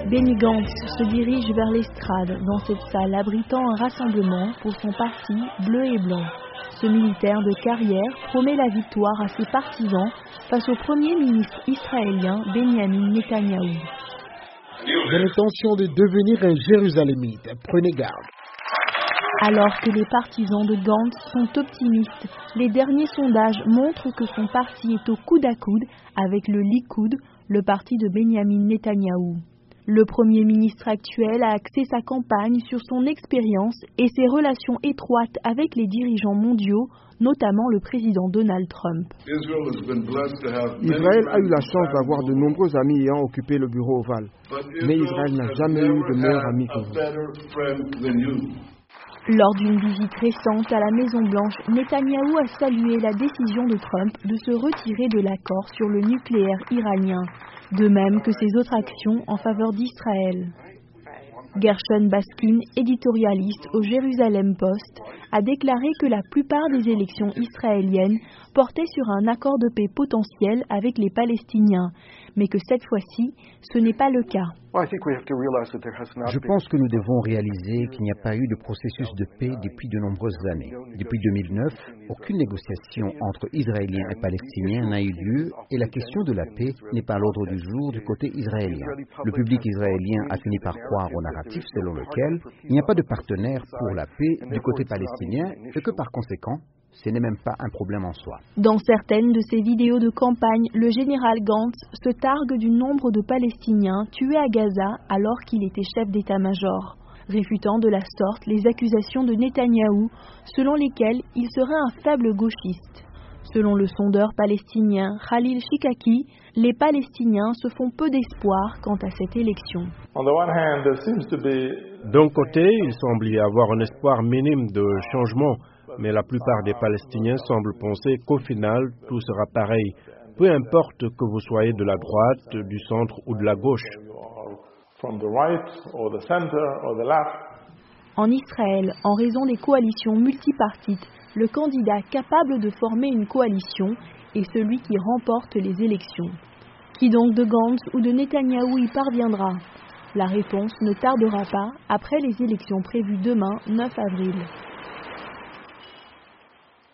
Benny Gantz se dirige vers l'estrade dans cette salle abritant un rassemblement pour son parti bleu et blanc. Ce militaire de carrière promet la victoire à ses partisans face au premier ministre israélien Benjamin Netanyahou. J'ai l'intention de devenir un Jérusalémite, prenez garde. Alors que les partisans de Gantz sont optimistes, les derniers sondages montrent que son parti est au coude à coude avec le Likoud, le parti de Benjamin Netanyahou. Le Premier ministre actuel a axé sa campagne sur son expérience et ses relations étroites avec les dirigeants mondiaux, notamment le président Donald Trump. Israël a eu la chance d'avoir de nombreux amis ayant occupé le bureau ovale. Mais Israël n'a jamais eu de meilleur ami que vous. Lors d'une visite récente à la Maison-Blanche, Netanyahou a salué la décision de Trump de se retirer de l'accord sur le nucléaire iranien, de même que ses autres actions en faveur d'Israël. Gershon Baskin, éditorialiste au Jérusalem Post, a déclaré que la plupart des élections israéliennes portaient sur un accord de paix potentiel avec les Palestiniens, mais que cette fois-ci, ce n'est pas le cas. Je pense que nous devons réaliser qu'il n'y a pas eu de processus de paix depuis de nombreuses années. Depuis 2009, aucune négociation entre Israéliens et Palestiniens n'a eu lieu et la question de la paix n'est pas à l'ordre du jour du côté israélien. Le public israélien a fini par croire au narratif selon lequel il n'y a pas de partenaire pour la paix du côté palestinien et que par conséquent, ce n'est même pas un problème en soi. Dans certaines de ses vidéos de campagne, le général Gantz se targue du nombre de Palestiniens tués à Gaza alors qu'il était chef d'état-major, réfutant de la sorte les accusations de Netanyahou selon lesquelles il serait un faible gauchiste. Selon le sondeur palestinien Khalil Shikaki, les Palestiniens se font peu d'espoir quant à cette élection. D'un côté, il semble y avoir un espoir minime de changement, mais la plupart des Palestiniens semblent penser qu'au final, tout sera pareil, peu importe que vous soyez de la droite, du centre ou de la gauche. En Israël, en raison des coalitions multipartites, le candidat capable de former une coalition est celui qui remporte les élections. Qui donc de Gantz ou de Netanyahou y parviendra? La réponse ne tardera pas après les élections prévues demain, 9 avril.